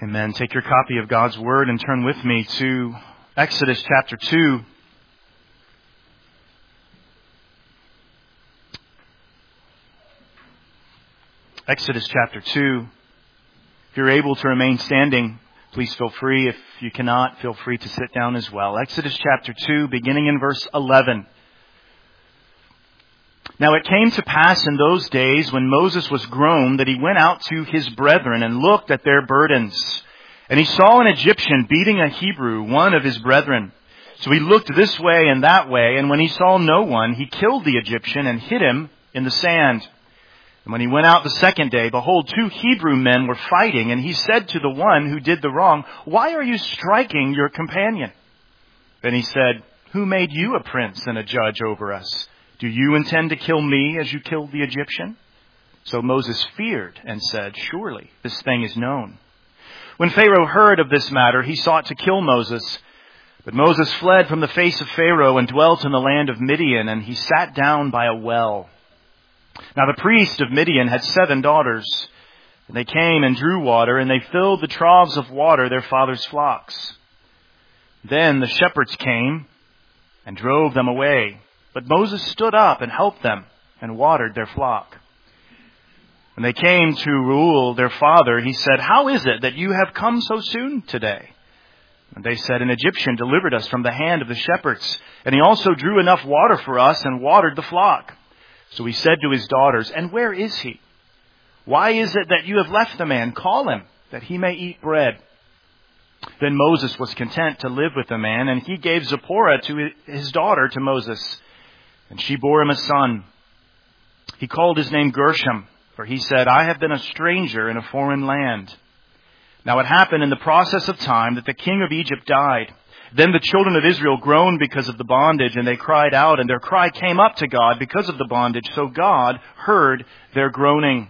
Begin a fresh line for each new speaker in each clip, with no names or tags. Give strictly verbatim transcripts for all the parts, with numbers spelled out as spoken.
Amen. Take your copy of God's Word and turn with me to Exodus chapter two. Exodus chapter two. If you're able to remain standing, please feel free. If you cannot, feel free to sit down as well. Exodus chapter two, beginning in verse eleven. Now it came to pass in those days when Moses was grown that he went out to his brethren and looked at their burdens. And he saw an Egyptian beating a Hebrew, one of his brethren. So he looked this way and that way, and when he saw no one, he killed the Egyptian and hid him in the sand. And when he went out the second day, behold, two Hebrew men were fighting, and he said to the one who did the wrong, "Why are you striking your companion?" Then he said, "Who made you a prince and a judge over us? Do you intend to kill me as you killed the Egyptian?" So Moses feared and said, "Surely this thing is known." When Pharaoh heard of this matter, he sought to kill Moses. But Moses fled from the face of Pharaoh and dwelt in the land of Midian, and he sat down by a well. Now the priest of Midian had seven daughters, and they came and drew water, and they filled the troughs of water their father's flocks. Then the shepherds came and drove them away. But Moses stood up and helped them and watered their flock. When they came to Reuel, their father, he said, "How is it that you have come so soon today?" And they said, "An Egyptian delivered us from the hand of the shepherds, and he also drew enough water for us and watered the flock." So he said to his daughters, "And where is he? Why is it that you have left the man? Call him, that he may eat bread." Then Moses was content to live with the man, and he gave Zipporah to his daughter to Moses. And she bore him a son. He called his name Gershom, for he said, "I have been a stranger in a foreign land." Now it happened in the process of time that the king of Egypt died. Then the children of Israel groaned because of the bondage, and they cried out, and their cry came up to God because of the bondage. So God heard their groaning.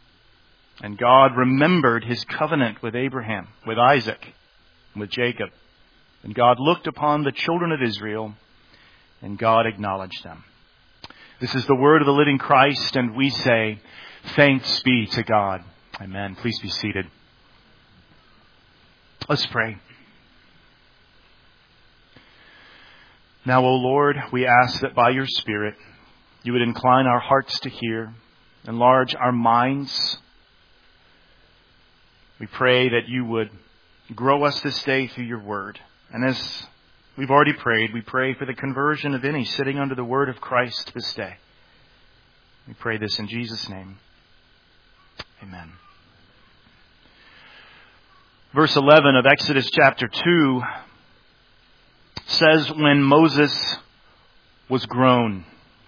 And God remembered his covenant with Abraham, with Isaac, and with Jacob. And God looked upon the children of Israel, and God acknowledged them. This is the word of the living Christ, and we say, thanks be to God. Amen. Please be seated. Let's pray. Now, O Lord, we ask that by your Spirit, you would incline our hearts to hear, enlarge our minds. We pray that you would grow us this day through your word. And as we've already prayed, we pray for the conversion of any sitting under the word of Christ this day. We pray this in Jesus' name. Amen. Verse eleven of Exodus chapter two says, when Moses was grown.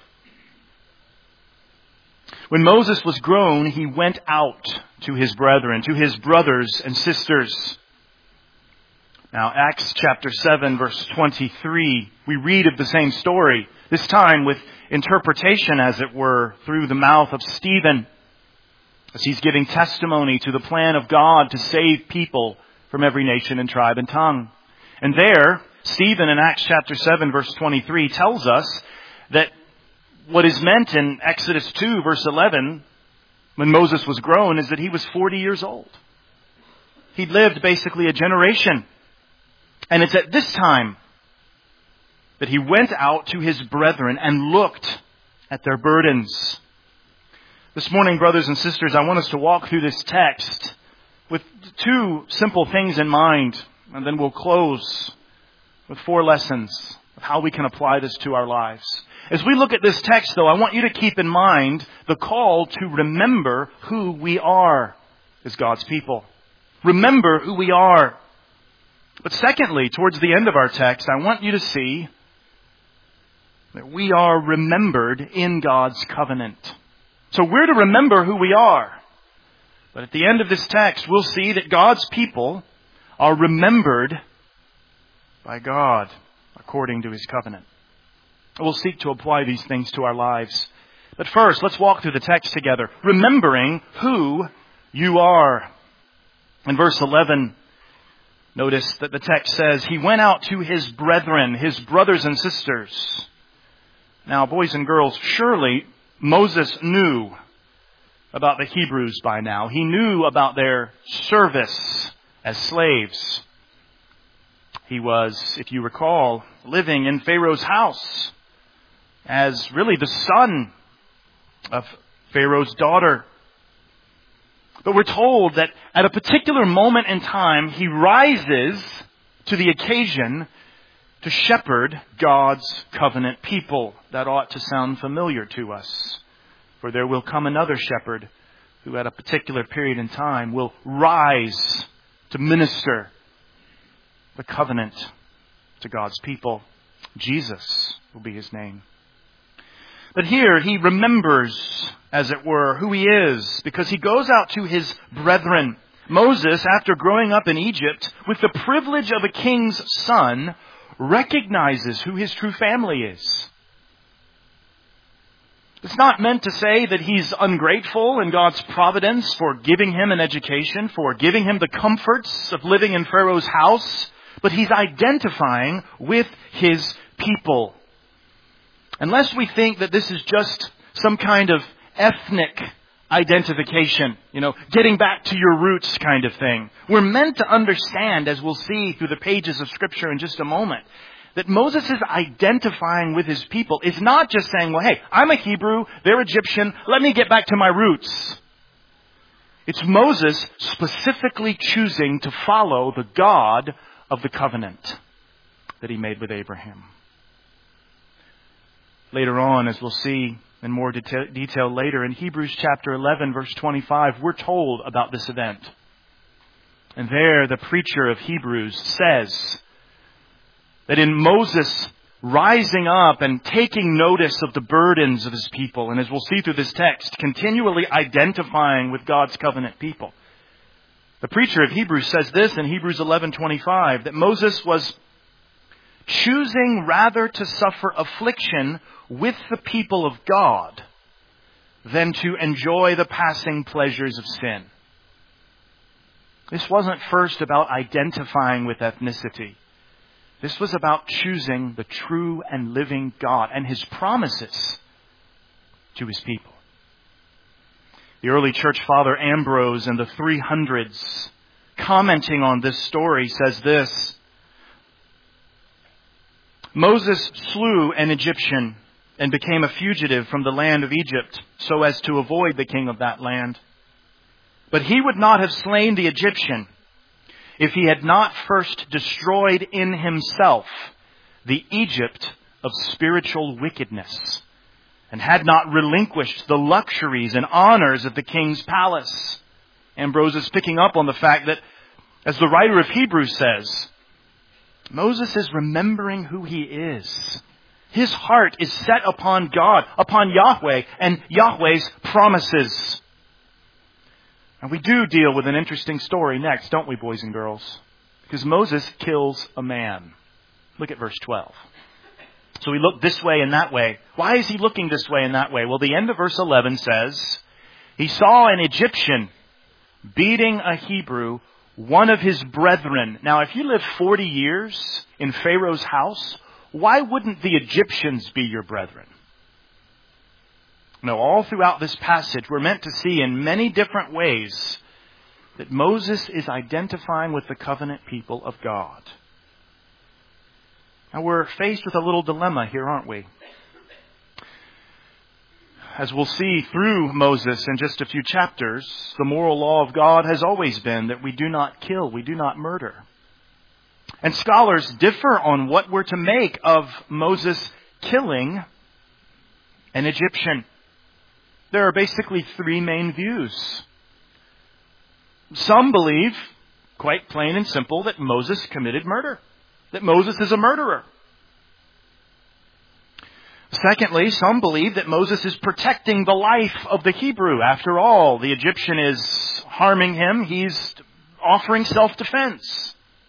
When Moses was grown, he went out to his brethren, to his brothers and sisters. Now, Acts chapter seven, verse twenty-three, we read of the same story, this time with interpretation, as it were, through the mouth of Stephen, as he's giving testimony to the plan of God to save people from every nation and tribe and tongue. And there, Stephen in Acts chapter seven, verse twenty-three, tells us that what is meant in Exodus two, verse eleven, when Moses was grown, is that he was forty years old. He'd lived basically a generation. And it's at this time that he went out to his brethren and looked at their burdens. This morning, brothers and sisters, I want us to walk through this text with two simple things in mind, and then we'll close with four lessons of how we can apply this to our lives. As we look at this text, though, I want you to keep in mind the call to remember who we are as God's people. Remember who we are. But secondly, towards the end of our text, I want you to see that we are remembered in God's covenant. So we're to remember who we are. But at the end of this text, we'll see that God's people are remembered by God according to his covenant. We'll seek to apply these things to our lives. But first, let's walk through the text together, remembering who you are. In verse eleven, notice that the text says, he went out to his brethren, his brothers and sisters. Now, boys and girls, surely Moses knew about the Hebrews by now. He knew about their service as slaves. He was, if you recall, living in Pharaoh's house as really the son of Pharaoh's daughter. But we're told that at a particular moment in time, he rises to the occasion to shepherd God's covenant people. That ought to sound familiar to us. For there will come another shepherd who at a particular period in time will rise to minister the covenant to God's people. Jesus will be his name. But here he remembers, as it were, who he is, because he goes out to his brethren. Moses, after growing up in Egypt with the privilege of a king's son, recognizes who his true family is. It's not meant to say that he's ungrateful in God's providence for giving him an education, for giving him the comforts of living in Pharaoh's house, but he's identifying with his people. Unless we think that this is just some kind of ethnic identification, you know, getting back to your roots kind of thing. We're meant to understand, as we'll see through the pages of Scripture in just a moment, that Moses is identifying with his people. It's not just saying, well, hey, I'm a Hebrew, they're Egyptian, let me get back to my roots. It's Moses specifically choosing to follow the God of the covenant that he made with Abraham. Later on, as we'll see in more detail, detail later, in Hebrews chapter eleven, verse twenty-five, we're told about this event. And there, the preacher of Hebrews says that in Moses rising up and taking notice of the burdens of his people, and as we'll see through this text, continually identifying with God's covenant people. The preacher of Hebrews says this in Hebrews eleven twenty-five, that Moses was choosing rather to suffer affliction with the people of God than to enjoy the passing pleasures of sin. This wasn't first about identifying with ethnicity. This was about choosing the true and living God and his promises to his people. The early church father Ambrose in the three hundreds, commenting on this story, says this: Moses slew an Egyptian and became a fugitive from the land of Egypt so as to avoid the king of that land. But he would not have slain the Egyptian if he had not first destroyed in himself the Egypt of spiritual wickedness, and had not relinquished the luxuries and honors of the king's palace. Ambrose is picking up on the fact that, as the writer of Hebrews says, Moses is remembering who he is. His heart is set upon God, upon Yahweh, and Yahweh's promises. And we do deal with an interesting story next, don't we, boys and girls? Because Moses kills a man. Look at verse twelve. So we look this way and that way. Why is he looking this way and that way? Well, the end of verse eleven says, he saw an Egyptian beating a Hebrew, one of his brethren. Now, if you live forty years in Pharaoh's house, why wouldn't the Egyptians be your brethren? No, all throughout this passage, we're meant to see in many different ways that Moses is identifying with the covenant people of God. Now, we're faced with a little dilemma here, aren't we? As we'll see through Moses in just a few chapters, the moral law of God has always been that we do not kill, we do not murder. And scholars differ on what we're to make of Moses killing an Egyptian. There are basically three main views. Some believe, quite plain and simple, that Moses committed murder, that Moses is a murderer. Secondly, some believe that Moses is protecting the life of the Hebrew. After all, the Egyptian is harming him. He's offering self-defense.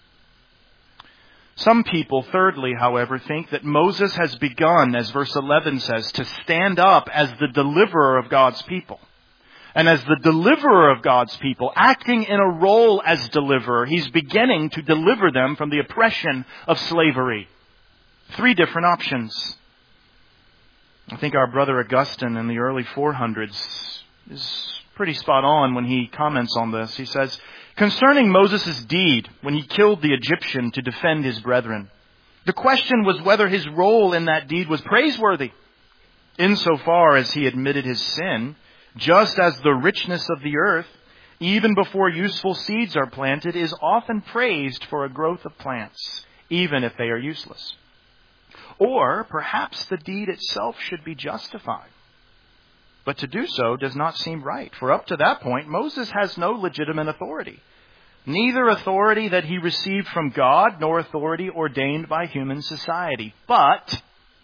Some people, thirdly, however, think that Moses has begun, as verse eleven says, to stand up as the deliverer of God's people. And as the deliverer of God's people, acting in a role as deliverer, he's beginning to deliver them from the oppression of slavery. Three different options. I think our brother Augustine in the early four hundreds is pretty spot on when he comments on this. He says, Concerning Moses' deed when he killed the Egyptian to defend his brethren, the question was whether his role in that deed was praiseworthy, insofar as he admitted his sin, just as the richness of the earth, even before useful seeds are planted, is often praised for a growth of plants, even if they are useless. Or perhaps the deed itself should be justified. But to do so does not seem right, for up to that point, Moses has no legitimate authority. Neither authority that he received from God, nor authority ordained by human society. But,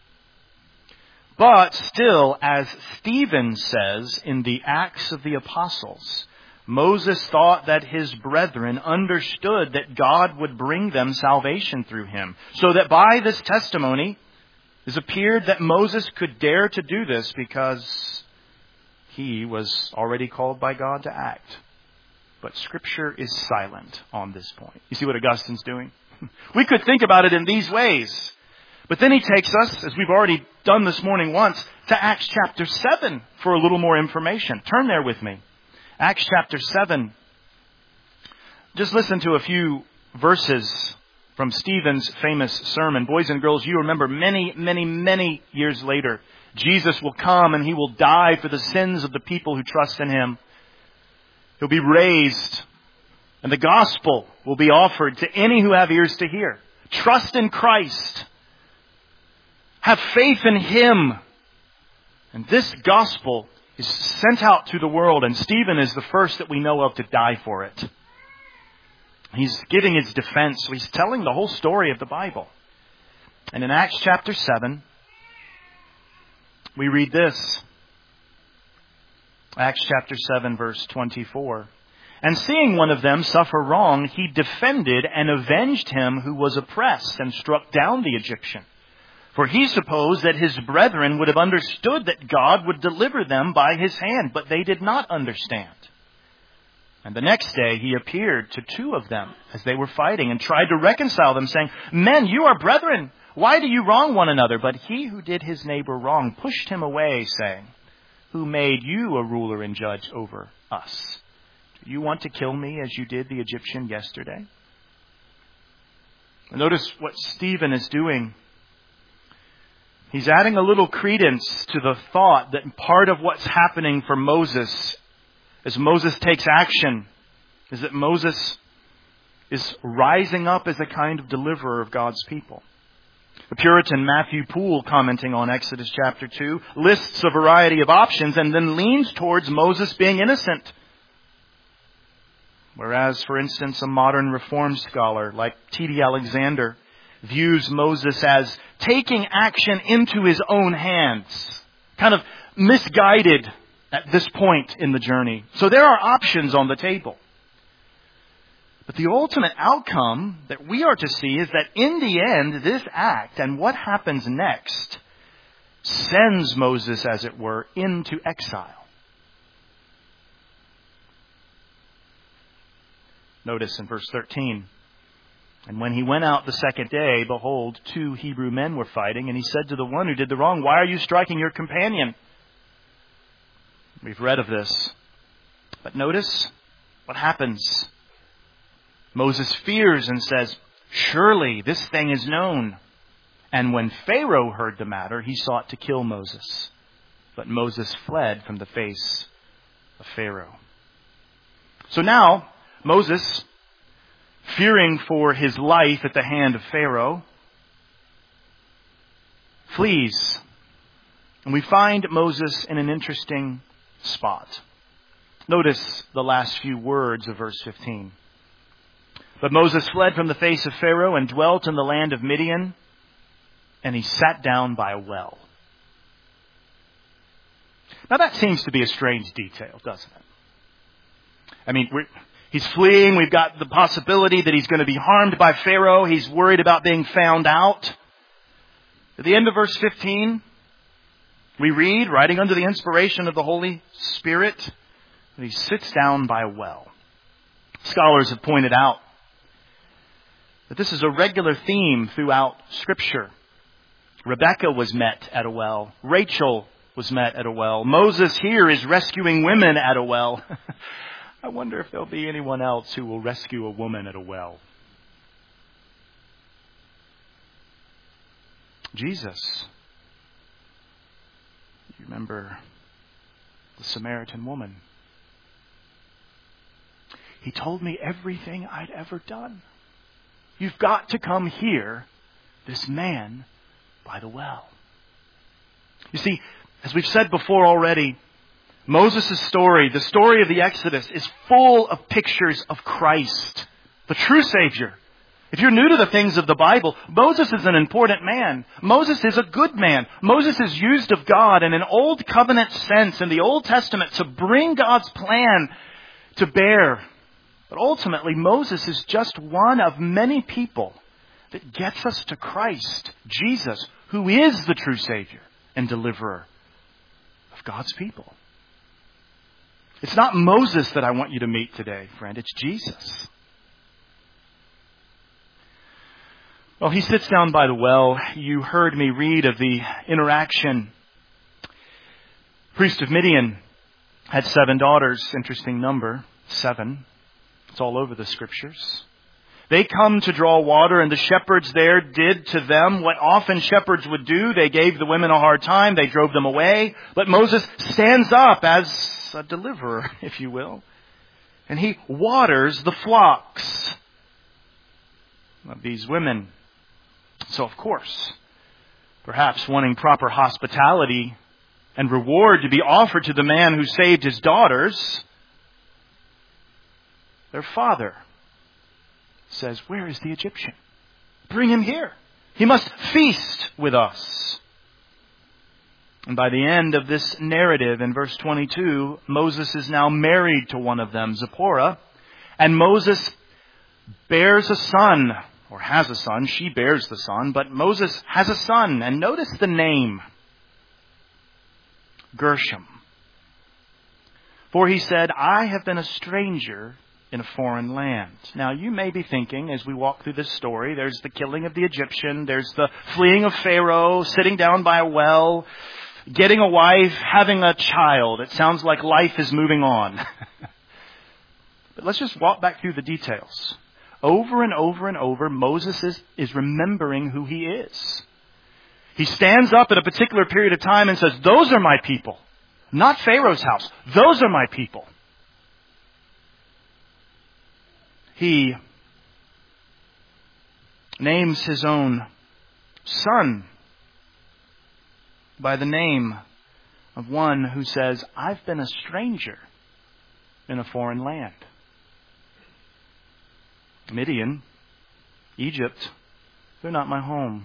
but still, as Stephen says in the Acts of the Apostles, Moses thought that his brethren understood that God would bring them salvation through him, so that by this testimony it appeared that Moses could dare to do this because he was already called by God to act. But Scripture is silent on this point. You see what Augustine's doing? We could think about it in these ways. But then he takes us, as we've already done this morning once, to Acts chapter seven for a little more information. Turn there with me. Acts chapter seven. Just listen to a few verses from Stephen's famous sermon. Boys and girls, you remember many, many, many years later, Jesus will come and he will die for the sins of the people who trust in him. He'll be raised and the gospel will be offered to any who have ears to hear. Trust in Christ. Have faith in him. And this gospel is sent out to the world, and Stephen is the first that we know of to die for it. He's giving his defense. So he's telling the whole story of the Bible. And in Acts chapter seven, we read this. Acts chapter seven, verse twenty-four. And seeing one of them suffer wrong, he defended and avenged him who was oppressed and struck down the Egyptian. For he supposed that his brethren would have understood that God would deliver them by his hand, but they did not understand. And the next day he appeared to two of them as they were fighting and tried to reconcile them, saying, Men, you are brethren. Why do you wrong one another? But he who did his neighbor wrong pushed him away, saying, Who made you a ruler and judge over us? Do you want to kill me as you did the Egyptian yesterday? Notice what Stephen is doing. He's adding a little credence to the thought that part of what's happening for Moses as Moses takes action is that Moses is rising up as a kind of deliverer of God's people. The Puritan Matthew Poole, commenting on Exodus chapter two, lists a variety of options and then leans towards Moses being innocent. Whereas, for instance, a modern Reformed scholar like T D Alexander views Moses as taking action into his own hands, kind of misguided at this point in the journey. So there are options on the table. But the ultimate outcome that we are to see is that in the end, this act and what happens next sends Moses, as it were, into exile. Notice in verse thirteen, And when he went out the second day, behold, two Hebrew men were fighting, and he said to the one who did the wrong, Why are you striking your companion? We've read of this. But notice what happens. Moses fears and says, Surely this thing is known. And when Pharaoh heard the matter, he sought to kill Moses. But Moses fled from the face of Pharaoh. So now, Moses, fearing for his life at the hand of Pharaoh, flees. And we find Moses in an interesting spot. Notice the last few words of verse fifteen. But Moses fled from the face of Pharaoh and dwelt in the land of Midian, and he sat down by a well. Now that seems to be a strange detail, doesn't it? I mean, we're, he's fleeing. We've got the possibility that he's going to be harmed by Pharaoh. He's worried about being found out. At the end of verse fifteen, we read, writing under the inspiration of the Holy Spirit, that he sits down by a well. Scholars have pointed out that this is a regular theme throughout Scripture. Rebekah was met at a well. Rachel was met at a well. Moses here is rescuing women at a well. I wonder if there'll be anyone else who will rescue a woman at a well. Jesus. You remember the Samaritan woman. He told me everything I'd ever done. You've got to come hear this man by the well. You see, as we've said before already, Moses' story, the story of the Exodus, is full of pictures of Christ, the true Savior. If you're new to the things of the Bible, Moses is an important man. Moses is a good man. Moses is used of God in an old covenant sense in the Old Testament to bring God's plan to bear. But ultimately, Moses is just one of many people that gets us to Christ, Jesus, who is the true Savior and deliverer of God's people. It's not Moses that I want you to meet today, friend. It's Jesus. Well, he sits down by the well. You heard me read of the interaction. Priest of Midian had seven daughters. Interesting number. Seven. It's all over the scriptures. They come to draw water, and the shepherds there did to them what often shepherds would do. They gave the women a hard time. They drove them away. But Moses stands up as a deliverer, if you will. And he waters the flocks of these women. So, of course, perhaps wanting proper hospitality and reward to be offered to the man who saved his daughters, their father says, "Where is the Egyptian? Bring him here. He must feast with us." And by the end of this narrative, in verse twenty-two, Moses is now married to one of them, Zipporah, and Moses bears a son. Or has a son. She bears the son. But Moses has a son. And notice the name. Gershom. For he said, "I have been a stranger in a foreign land." Now you may be thinking, as we walk through this story, there's the killing of the Egyptian. There's the fleeing of Pharaoh, sitting down by a well, getting a wife, having a child. It sounds like life is moving on. But let's just walk back through the details. Over and over and over, Moses is, is remembering who he is. He stands up at a particular period of time and says, "Those are my people. Not Pharaoh's house. Those are my people." He names his own son by the name of one who says, "I've been a stranger in a foreign land." Midian, Egypt, they're not my home.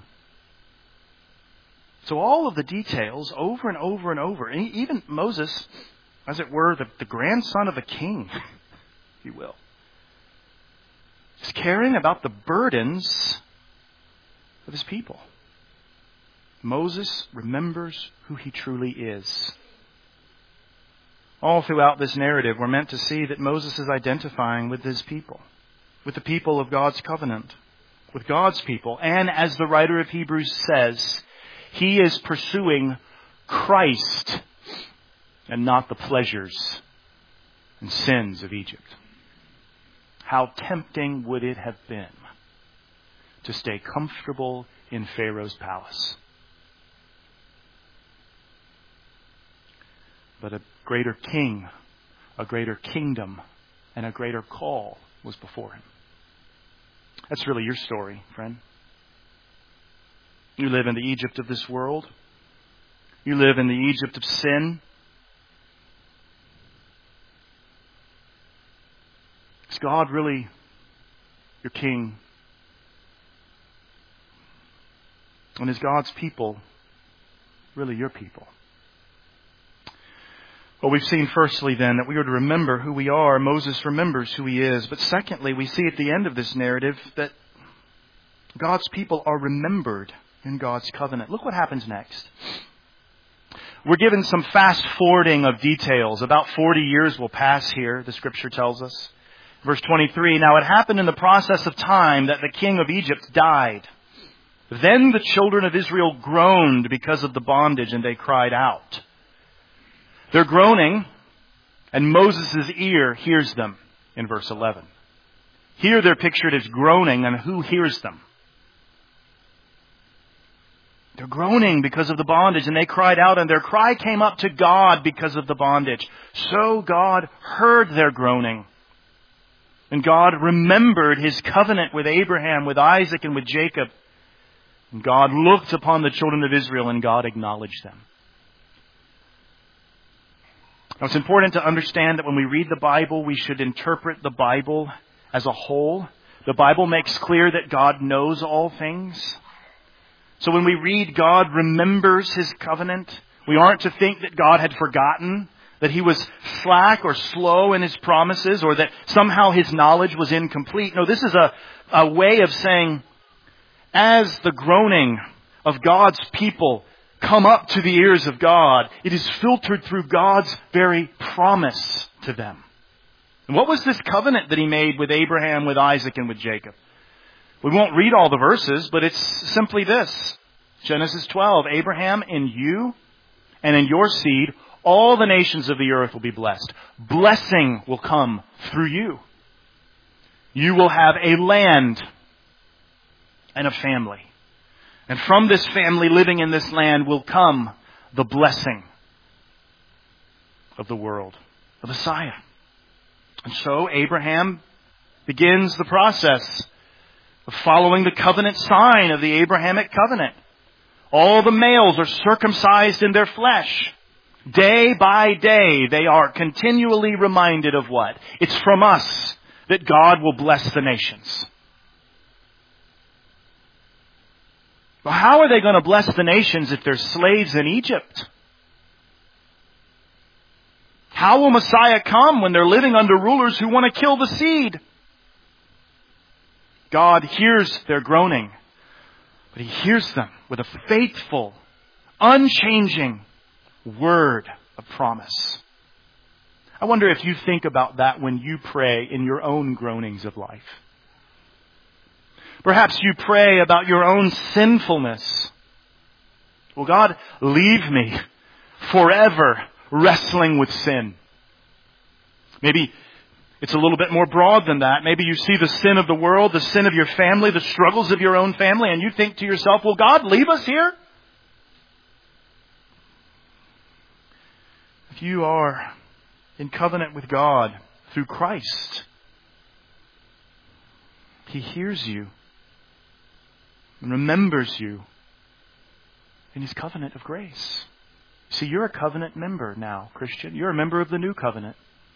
So all of the details over and over and over. And even Moses, as it were, the, the grandson of a king, if you will, is caring about the burdens of his people. Moses remembers who he truly is. All throughout this narrative, we're meant to see that Moses is identifying with his people. With the people of God's covenant, with God's people. And as the writer of Hebrews says, he is pursuing Christ and not the pleasures and sins of Egypt. How tempting would it have been to stay comfortable in Pharaoh's palace? But a greater king, a greater kingdom, and a greater call was before him. That's really your story, friend. You live in the Egypt of this world. You live in the Egypt of sin. Is God really your king? And is God's people really your people? Well, we've seen firstly then that we are to remember who we are. Moses remembers who he is. But secondly, we see at the end of this narrative that God's people are remembered in God's covenant. Look what happens next. We're given some fast forwarding of details. About forty years will pass here, the scripture tells us. Verse twenty-three, "Now it happened in the process of time that the king of Egypt died. Then the children of Israel groaned because of the bondage, and they cried out." Their groaning And Moses' ear hears them in verse eleven. Here they're pictured as groaning, and who hears them? They're groaning because of the bondage, and they cried out, and their cry came up to God because of the bondage. So God heard their groaning. And God remembered His covenant with Abraham, with Isaac, and with Jacob. And God looked upon the children of Israel, and God acknowledged them. Now, it's important to understand that when we read the Bible, we should interpret the Bible as a whole. The Bible makes clear that God knows all things. So when we read God remembers His covenant, we aren't to think that God had forgotten, that He was slack or slow in His promises, or that somehow His knowledge was incomplete. No, this is a, a way of saying, as the groaning of God's people come up to the ears of God, it is filtered through God's very promise to them. And what was this covenant that He made with Abraham, with Isaac, and with Jacob? We won't read all the verses, but it's simply this. Genesis twelve, Abraham, in you and in your seed, all the nations of the earth will be blessed. Blessing will come through you. You will have a land and a family. And from this family living in this land will come the blessing of the world, the Messiah. And so Abraham begins the process of following the covenant sign of the Abrahamic covenant. All the males are circumcised in their flesh. Day by day, they are continually reminded of what? It's from us that God will bless the nations. Well, how are they going to bless the nations if they're slaves in Egypt? How will Messiah come when they're living under rulers who want to kill the seed? God hears their groaning, but He hears them with a faithful, unchanging word of promise. I wonder if you think about that when you pray in your own groanings of life. Perhaps you pray about your own sinfulness. Will God leave me forever wrestling with sin? Maybe it's a little bit more broad than that. Maybe you see the sin of the world, the sin of your family, the struggles of your own family, and you think to yourself, will God leave us here? If you are in covenant with God through Christ, He hears you and remembers you in His covenant of grace. See, you're a covenant member now, Christian. You're a member of the new covenant.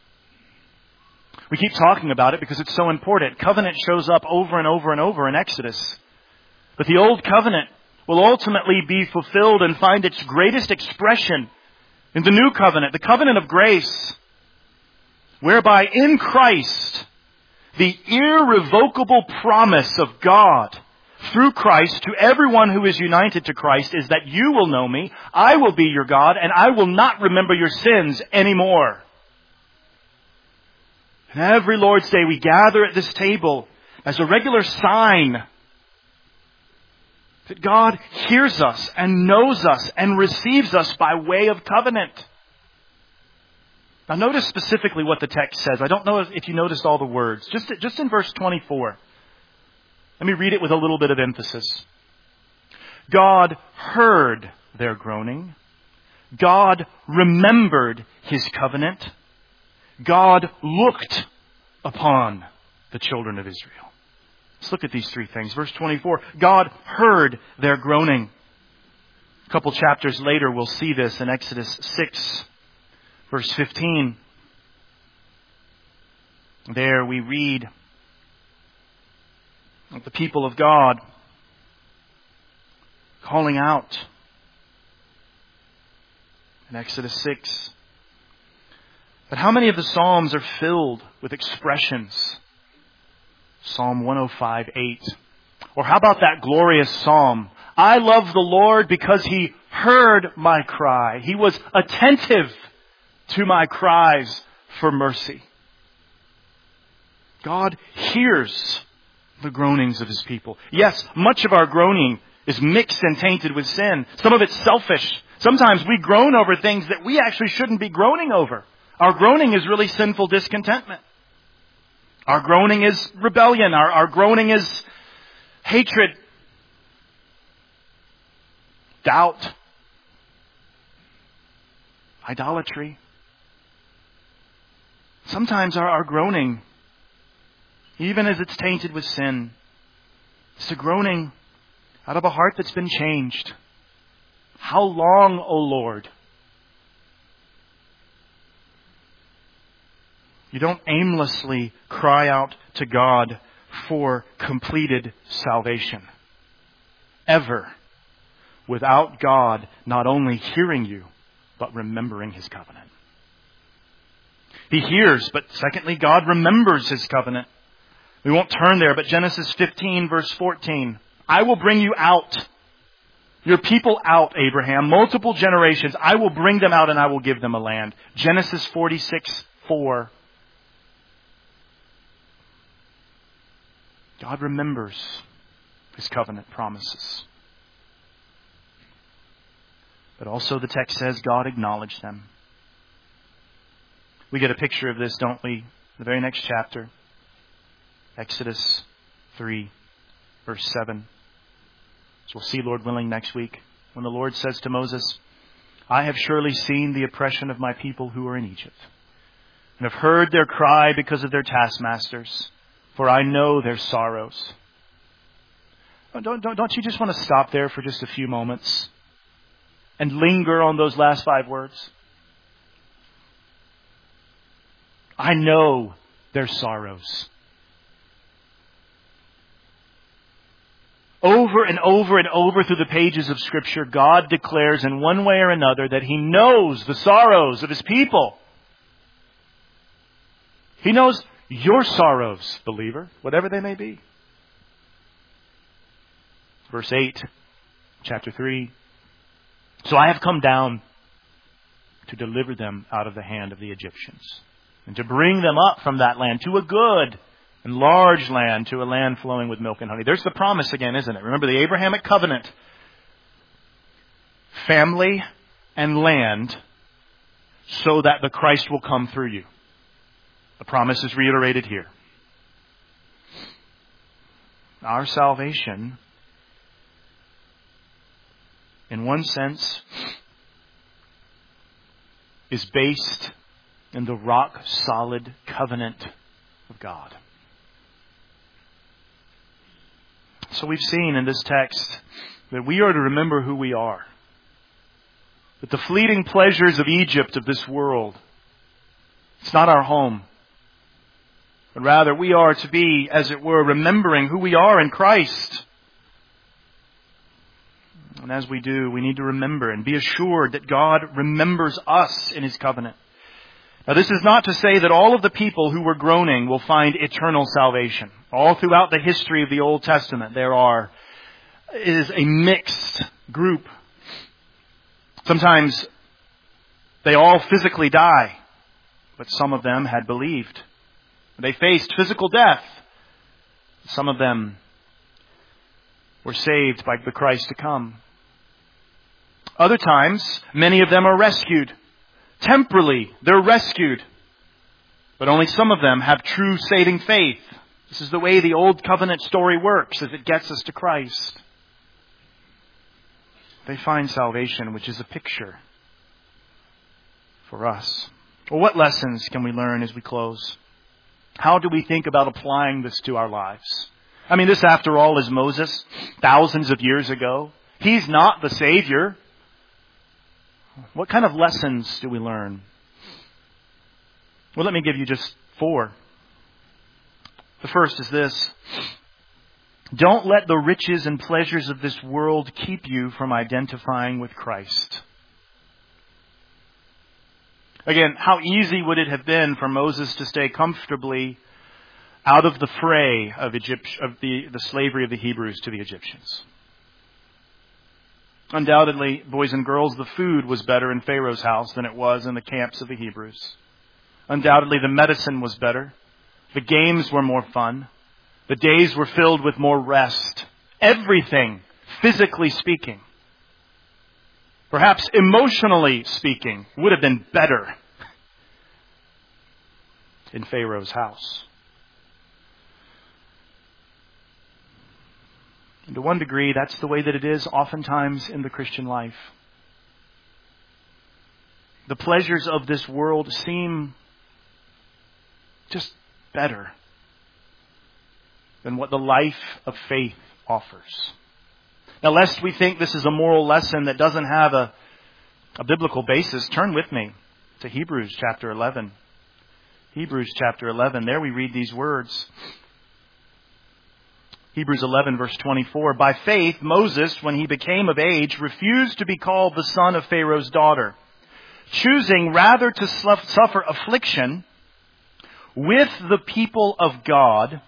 We keep talking about it because it's so important. Covenant shows up over and over and over in Exodus. But the old covenant will ultimately be fulfilled and find its greatest expression in the new covenant, the covenant of grace, whereby in Christ, the irrevocable promise of God through Christ to everyone who is united to Christ is that you will know me, I will be your God, and I will not remember your sins anymore. And every Lord's Day we gather at this table as a regular sign that God hears us and knows us and receives us by way of covenant. Now notice specifically what the text says. I don't know if you noticed all the words. Just, just in verse twenty-four. Let me read it with a little bit of emphasis. God heard their groaning. God remembered His covenant. God looked upon the children of Israel. Let's look at these three things. Verse twenty-four, God heard their groaning. A couple chapters later, we'll see this in Exodus six, verse fifteen. There we read of the people of God calling out in Exodus six. But how many of the Psalms are filled with expressions? Psalm one oh five, eight. Or how about that glorious psalm? I love the Lord because He heard my cry. He was attentive to my cries for mercy. God hears the groanings of His people. Yes, much of our groaning is mixed and tainted with sin. Some of it's selfish. Sometimes we groan over things that we actually shouldn't be groaning over. Our groaning is really sinful discontentment. Our groaning is rebellion. Our, our groaning is hatred, doubt, idolatry. Sometimes our, our groaning, even as it's tainted with sin, it's a groaning out of a heart that's been changed. How long, O Lord? You don't aimlessly cry out to God for completed salvation. Ever. Without God not only hearing you, but remembering His covenant. He hears, but secondly, God remembers His covenant. We won't turn there, but Genesis fifteen, verse fourteen. I will bring you out. Your people out, Abraham. Multiple generations. I will bring them out and I will give them a land. Genesis forty-six, four. God remembers His covenant promises. But also the text says God acknowledged them. We get a picture of this, don't we? The very next chapter. Exodus three, verse seven. As we'll see, Lord willing, next week. When the Lord says to Moses, I have surely seen the oppression of my people who are in Egypt, and have heard their cry because of their taskmasters. For I know their sorrows. Don't, don't, don't you just want to stop there for just a few moments and linger on those last five words? I know their sorrows. Over and over and over through the pages of Scripture, God declares in one way or another that He knows the sorrows of His people. He knows your sorrows, believer, whatever they may be. Verse eight, chapter three. So I have come down to deliver them out of the hand of the Egyptians, and to bring them up from that land to a good and large land, to a land flowing with milk and honey. There's the promise again, isn't it? Remember the Abrahamic covenant. Family and land, so that the Christ will come through you. The promise is reiterated here. Our salvation, in one sense, is based in the rock-solid covenant of God. So we've seen in this text that we are to remember who we are. That the fleeting pleasures of Egypt, of this world, it's not our home. But rather, we are to be, as it were, remembering who we are in Christ. And as we do, we need to remember and be assured that God remembers us in His covenant. Now, this is not to say that all of the people who were groaning will find eternal salvation. All throughout the history of the Old Testament, there are, it is a mixed group. Sometimes they all physically die, but some of them had believed. They faced physical death. Some of them were saved by the Christ to come. Other times, many of them are rescued. Temporally, they're rescued. But only some of them have true saving faith. This is the way the Old Covenant story works, as it gets us to Christ. They find salvation, which is a picture for us. Well, what lessons can we learn as we close? How do we think about applying this to our lives? I mean, this, after all, is Moses, thousands of years ago. He's not the Savior. What kind of lessons do we learn? Well, let me give you just four. The first is this. Don't let the riches and pleasures of this world keep you from identifying with Christ. Again, how easy would it have been for Moses to stay comfortably out of the fray of Egypt, of the, the slavery of the Hebrews to the Egyptians? Undoubtedly, boys and girls, the food was better in Pharaoh's house than it was in the camps of the Hebrews. Undoubtedly, the medicine was better. The games were more fun. The days were filled with more rest. Everything, physically speaking, perhaps emotionally speaking, would have been better in Pharaoh's house. And to one degree, that's the way that it is oftentimes in the Christian life. The pleasures of this world seem just better than what the life of faith offers. Now, lest we think this is a moral lesson that doesn't have a, a biblical basis, turn with me to Hebrews chapter eleven. Hebrews chapter eleven. There we read these words. Hebrews eleven verse twenty-four. By faith, Moses, when he became of age, refused to be called the son of Pharaoh's daughter, choosing rather to suffer affliction with the people of God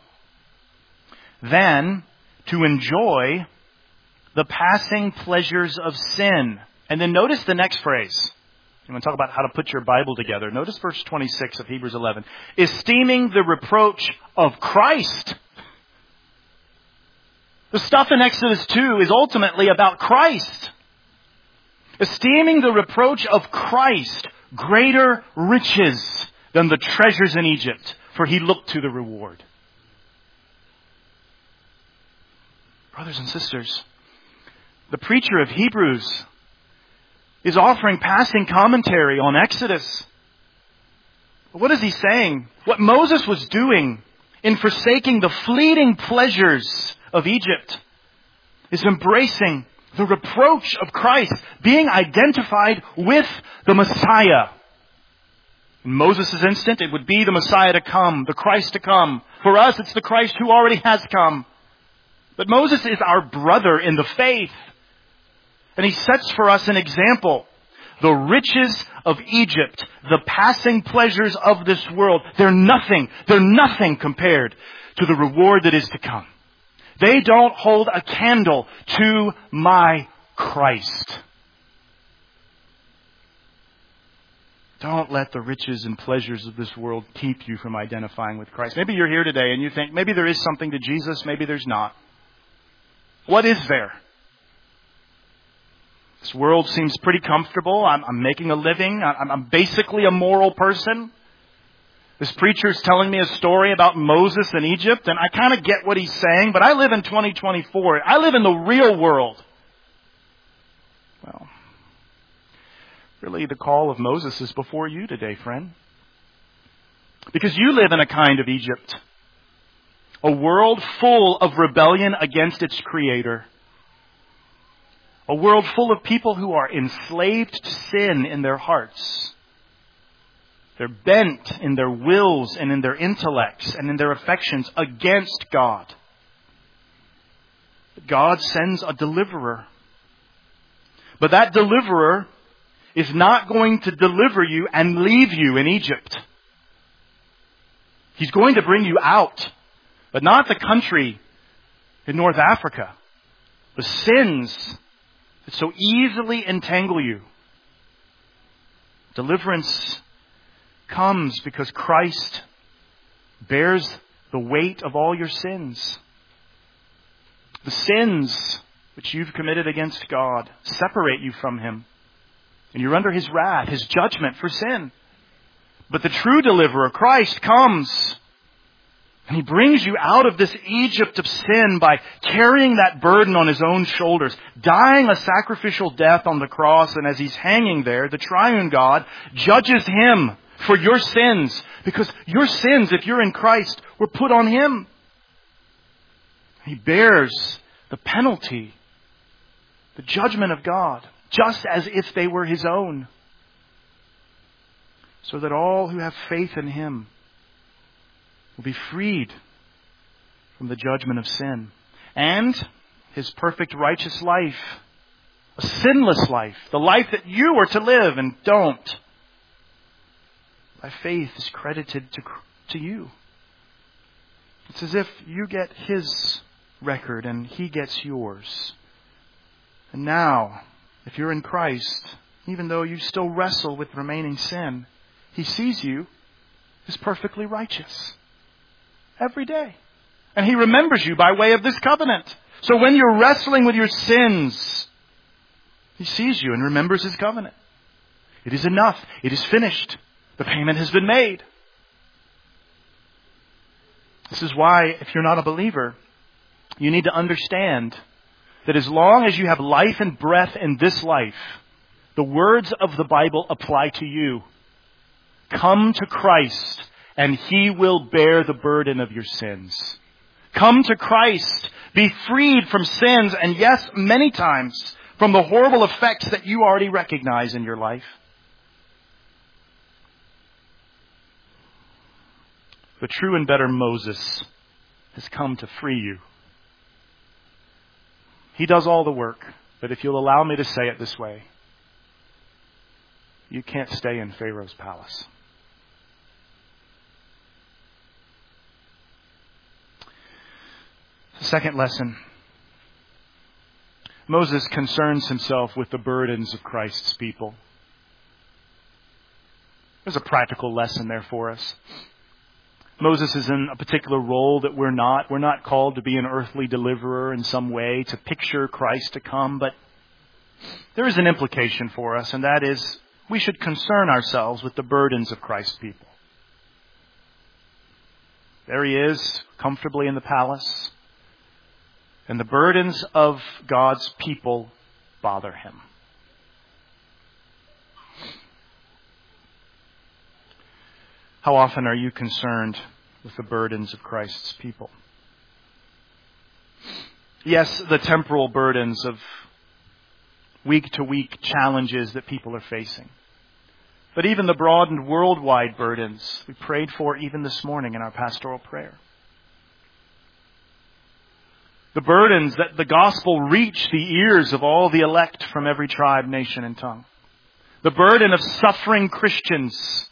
than to enjoy the passing pleasures of sin. And then notice the next phrase. I'm going to talk about how to put your Bible together. Notice verse twenty-six of Hebrews eleven. Esteeming the reproach of Christ. The stuff in Exodus two is ultimately about Christ. Esteeming the reproach of Christ greater riches than the treasures in Egypt, for he looked to the reward. Brothers and sisters, the preacher of Hebrews is offering passing commentary on Exodus. What is he saying? What Moses was doing in forsaking the fleeting pleasures of Egypt is embracing the reproach of Christ, being identified with the Messiah. In Moses' instant, it would be the Messiah to come, the Christ to come. For us, it's the Christ who already has come. But Moses is our brother in the faith. And he sets for us an example. The riches of Egypt, the passing pleasures of this world, they're nothing, they're nothing compared to the reward that is to come. They don't hold a candle to my Christ. Don't let the riches and pleasures of this world keep you from identifying with Christ. Maybe you're here today and you think, maybe there is something to Jesus, maybe there's not. What is there? This world seems pretty comfortable. I'm, I'm making a living. I'm, I'm basically a moral person. This preacher's telling me a story about Moses in Egypt, and I kind of get what he's saying, but I live in twenty twenty-four. I live in the real world. Well, really the call of Moses is before you today, friend. Because you live in a kind of Egypt. A world full of rebellion against its creator. A world full of people who are enslaved to sin in their hearts. They're bent in their wills and in their intellects and in their affections against God. God sends a deliverer. But that deliverer is not going to deliver you and leave you in Egypt. He's going to bring you out, but not the country in North Africa. The sins that so easily entangle you. Deliverance comes because Christ bears the weight of all your sins. The sins which you've committed against God separate you from Him. And you're under His wrath, His judgment for sin. But the true deliverer, Christ, comes. And He brings you out of this Egypt of sin by carrying that burden on His own shoulders, dying a sacrificial death on the cross. And as He's hanging there, the triune God judges Him for your sins. Because your sins, if you're in Christ, were put on Him. He bears the penalty, the judgment of God, just as if they were His own. So that all who have faith in Him will be freed from the judgment of sin. And His perfect righteous life, a sinless life, the life that you are to live and don't, by faith is credited to, to you. It's as if you get His record and He gets yours. And now, if you're in Christ, even though you still wrestle with remaining sin, He sees you as perfectly righteous. Every day. And He remembers you by way of this covenant. So when you're wrestling with your sins, He sees you and remembers His covenant. It is enough. It is finished. The payment has been made. This is why, if you're not a believer, you need to understand that as long as you have life and breath in this life, the words of the Bible apply to you. Come to Christ, and He will bear the burden of your sins. Come to Christ, be freed from sins, and yes, many times, from the horrible effects that you already recognize in your life. The true and better Moses has come to free you. He does all the work, but if you'll allow me to say it this way, you can't stay in Pharaoh's palace. Second lesson. Moses concerns himself with the burdens of Christ's people. There's a practical lesson there for us. Moses is in a particular role that we're not. We're not called to be an earthly deliverer in some way, to picture Christ to come, but there is an implication for us, and that is we should concern ourselves with the burdens of Christ's people. There he is, comfortably in the palace, and the burdens of God's people bother him. How often are you concerned with the burdens of Christ's people? Yes, the temporal burdens of week-to-week challenges that people are facing. But even the broad and worldwide burdens we prayed for even this morning in our pastoral prayer. The burdens that the gospel reach the ears of all the elect from every tribe, nation, and tongue. The burden of suffering Christians.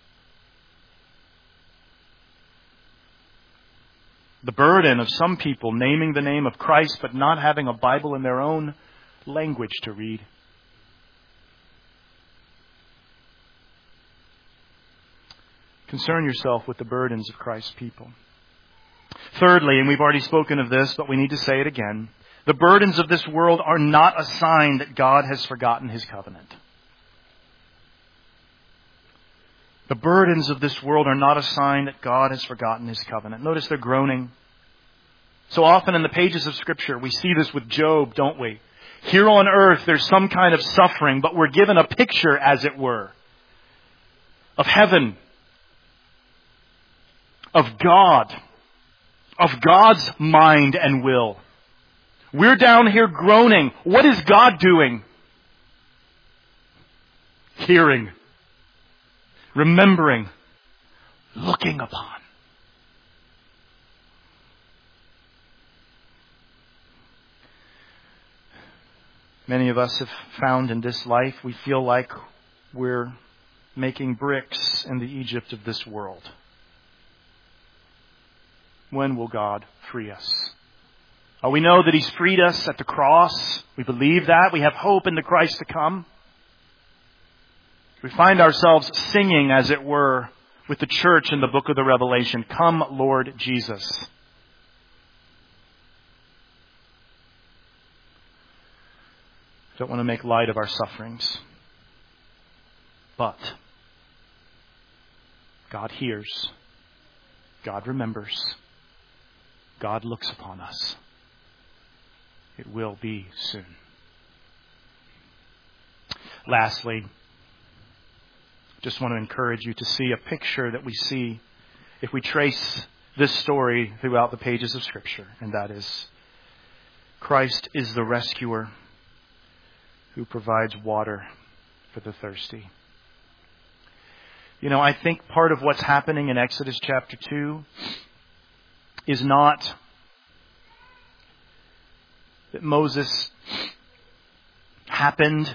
The burden of some people naming the name of Christ but not having a Bible in their own language to read. Concern yourself with the burdens of Christ's people. Thirdly, and we've already spoken of this, but we need to say it again, the burdens of this world are not a sign that God has forgotten His covenant. The burdens of this world are not a sign that God has forgotten His covenant. Notice they're groaning. So often in the pages of Scripture, we see this with Job, don't we? Here on earth, there's some kind of suffering, but we're given a picture, as it were, of heaven, of God, of God's mind and will. We're down here groaning. What is God doing? Hearing, remembering, looking upon. Many of us have found in this life, we feel like we're making bricks in the Egypt of this world. When will God free us? Oh, we know that He's freed us at the cross. We believe that. We have hope in the Christ to come. We find ourselves singing, as it were, with the church in the book of the Revelation, "Come, Lord Jesus." I don't want to make light of our sufferings. But God hears. God remembers. God looks upon us. It will be soon. Lastly, just want to encourage you to see a picture that we see if we trace this story throughout the pages of Scripture, and that is Christ is the rescuer who provides water for the thirsty. You know, I think part of what's happening in Exodus chapter two is not that Moses happened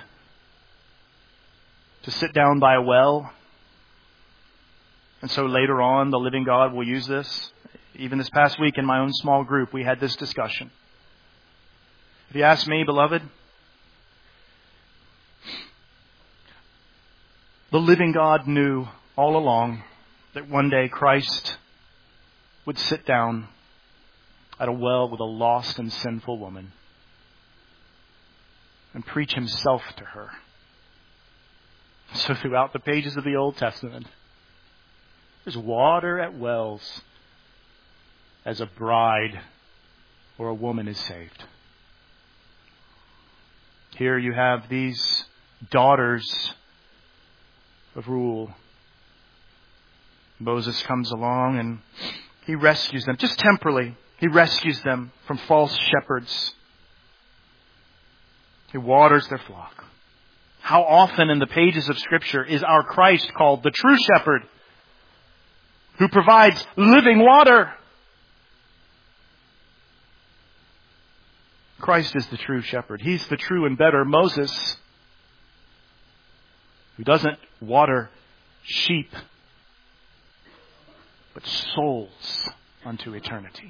to sit down by a well, and so later on the living God will use this. Even this past week in my own small group, we had this discussion. If you ask me, beloved, the living God knew all along that one day Christ would sit down at a well with a lost and sinful woman and preach Himself to her. So throughout the pages of the Old Testament, there's water at wells as a bride or a woman is saved. Here you have these daughters of rule. Moses comes along and he rescues them, just temporarily. He rescues them from false shepherds. He waters their flock. How often in the pages of Scripture is our Christ called the true shepherd who provides living water? Christ is the true shepherd. He's the true and better Moses who doesn't water sheep but souls unto eternity.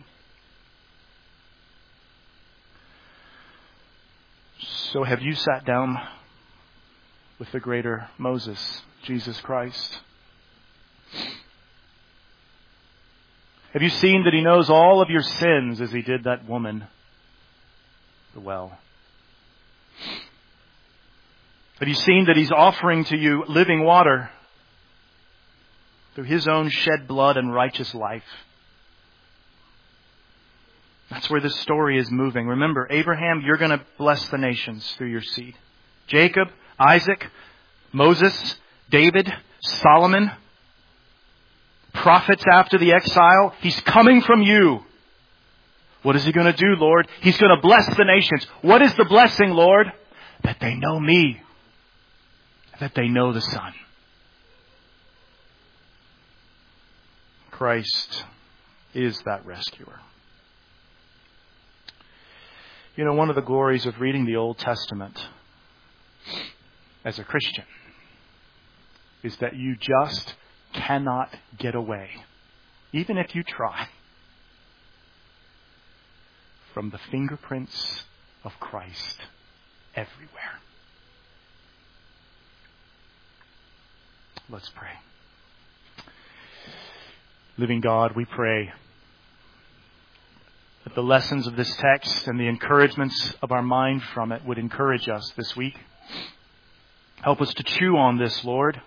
So have you sat down with the greater Moses, Jesus Christ? Have you seen that He knows all of your sins as He did that woman at the well? Have you seen that He's offering to you living water through His own shed blood and righteous life? That's where this story is moving. Remember, Abraham, you're going to bless the nations through your seed. Jacob, Isaac, Moses, David, Solomon, prophets after the exile. He's coming from you. What is He going to do, Lord? He's going to bless the nations. What is the blessing, Lord? That they know me. That they know the Son. Christ is that rescuer. You know, one of the glories of reading the Old Testament as a Christian is that you just cannot get away, even if you try, from the fingerprints of Christ everywhere. Let's pray. Living God, we pray that the lessons of this text and the encouragements of our mind from it would encourage us this week. Help us to chew on this, Lord.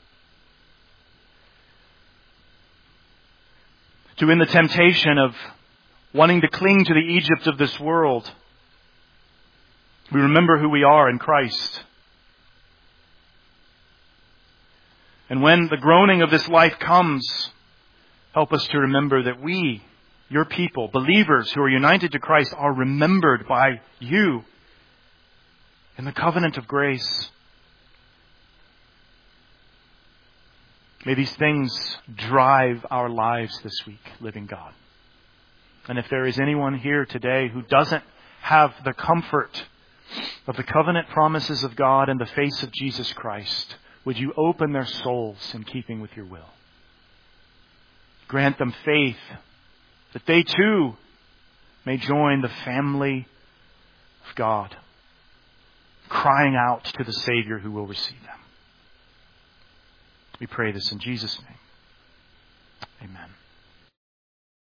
To, in the temptation of wanting to cling to the Egypt of this world, we remember who we are in Christ. And when the groaning of this life comes, help us to remember that we, your people, believers who are united to Christ, are remembered by you in the covenant of grace. May these things drive our lives this week, living God. And if there is anyone here today who doesn't have the comfort of the covenant promises of God in the face of Jesus Christ, would you open their souls in keeping with your will? Grant them faith that they too may join the family of God, crying out to the Savior who will receive them. We pray this in Jesus' name. Amen.